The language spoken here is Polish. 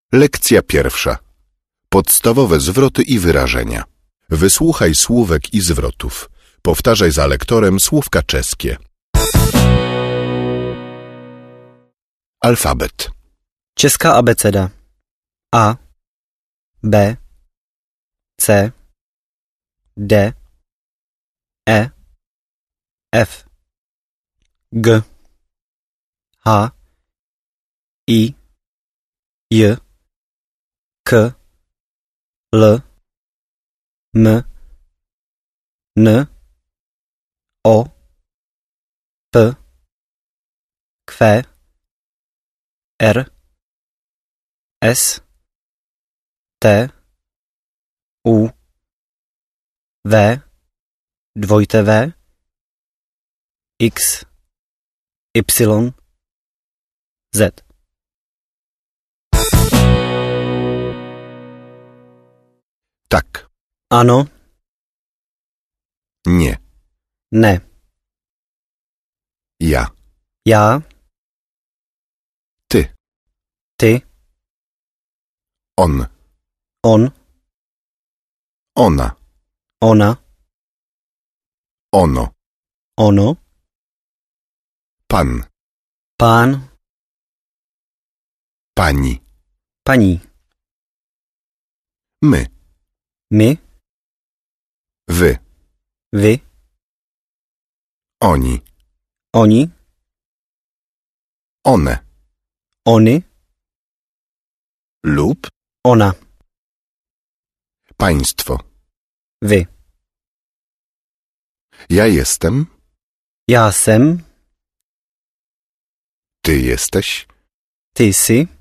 Lekcja pierwsza. Podstawowe zwroty i wyrażenia. Wysłuchaj słówek i zwrotów. Powtarzaj za lektorem słówka czeskie. Alfabet. Česká abeceda. A, B, C, D, E, F, G, H, I, J, K, L, M, N, O, P, Q, R, S, T, U, V, dvojité V, X, Y, Z. Tak. Ano, Nie. ne. Ja. Já, Ty. ty, On. on, Ona. ona, Ono. ono, Pan. pán, Pani. paní, My. my, Wy. vy, Oni. oni, One. oni, Lub ona, państwo. vy. Ja jestem. Já jsem, Ty jesteś. ty jsi,